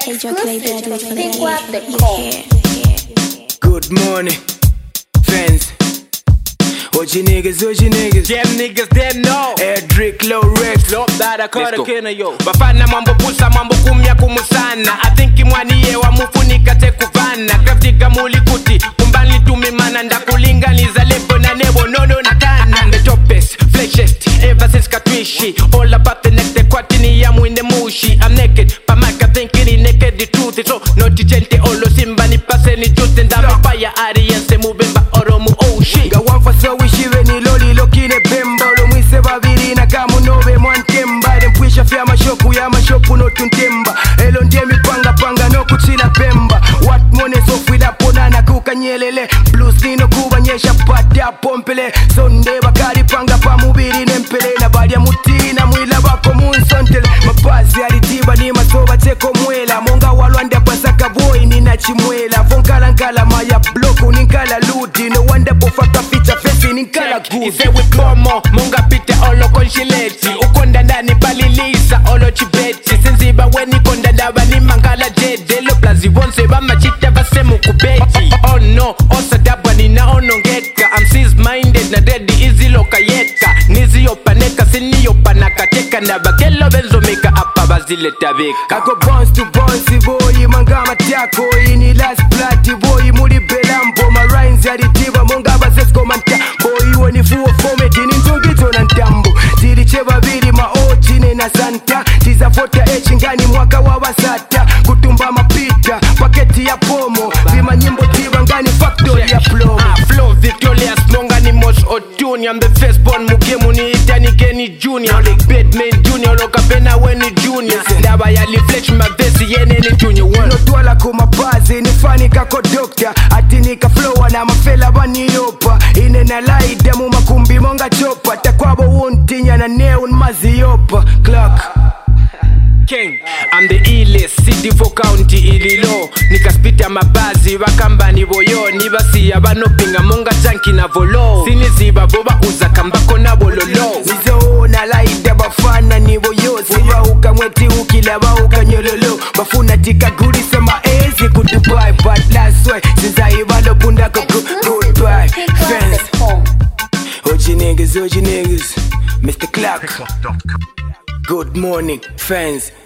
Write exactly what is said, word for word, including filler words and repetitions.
Exclusive. Big Wap the call. Good morning, fans. What you niggas, what you niggas? Them niggas, them know. Edric Low Rex. Look that I caught a kina yo. Bafana mambo pusa mambo kumya kumusana. I think imwani yewa mufunika te kuvana. Kraftika muli kuti kumbali tumimana. Ndakulinganiza lepo na nebo nono na kana. I'm the dopest, fleshest, ever since katwishi. All about the neck, the kwatini ya mwinde mushi. I'm naked, pamaka thinking in naked the truth is so. Noti gente olo simba ni pase ni jute. Ndama fire audience moving ba oromu oh shit. Ga one for so wishiwe ni loli lokine bemba. Olo mwise babiri na kamu nove mwantemba. Dempwisha fya mashoku ya mashoku no tuntemba. Elo ndemi panga panga no kuchila pemba. What money so fida ponana kuka nyelele. Blues nino kuba nyesha pata pompele. Sonde bakari panga pa mubiri nempele. Na badia muti na mwila bako munsontele. Mapazi alitiba ni masoba teko mwela. Monga walwanda pasaka boy ni nachimwela. Vonkala nkala maya bloko ninkala ludi. No wonder bofaka feature face ninkala good. Ife with momo monga pite olo konshileti. Ukonda ndani balilisa olo chibeti. Senziba weni konda ndaba ni mangala jede. Lo plazi bonse ba machita basemu kubeti. Oh no, osa dabwa ni na onongeka. I'm sis minded na dedi easy loka yeka. Nizi yopaneka sini yopanaka teka. Ndaba kelo benzo meka apa bazile tabeka. Ako bounce to bounce boy mangama tiako. Ini last plati boy muri belambo. Ma rhymes ya ditiba monga basesko manta. Boy wani fuwa format ni nzongito na ntambo. Tiri cheba biri ma ojine na santa. Tiza fota echingani mwaka wa wasata. Kutumba mapita, paketi ya pomo. Vima nyimbo tiba ngani factory ya plomo. Flow victorious, monga ni most otune. I'm the first born mugemu ni itani Kenny Junior. Like Batman Junior, loka pena weni Junior. Ndaba ya liflesh mavesi yene ni Junior one. Notwala kumabazi, nifani kako doctor. Atinika flow na mafela bani yopa. Ine na laida mu makumbi monga chopa. Takwabo untinya na neon mazi yopa. Clock King, I'm the illest, city for county ililo. Nikaspita mabazi, wakamba ni boyo. Nibasi ya banopinga monga janki na volo. Siniziba boba uza kambako na bololo. Nizo na laida bafana ni boyo. Siba uka mweti ukila ba uka nyololo. Bafuna tika guri sema ezi kutubai. But last way, sinza ibalo bunda kuku goodbye. Fans, O G niggas, O G niggas, Mister Clark. Good morning, fans.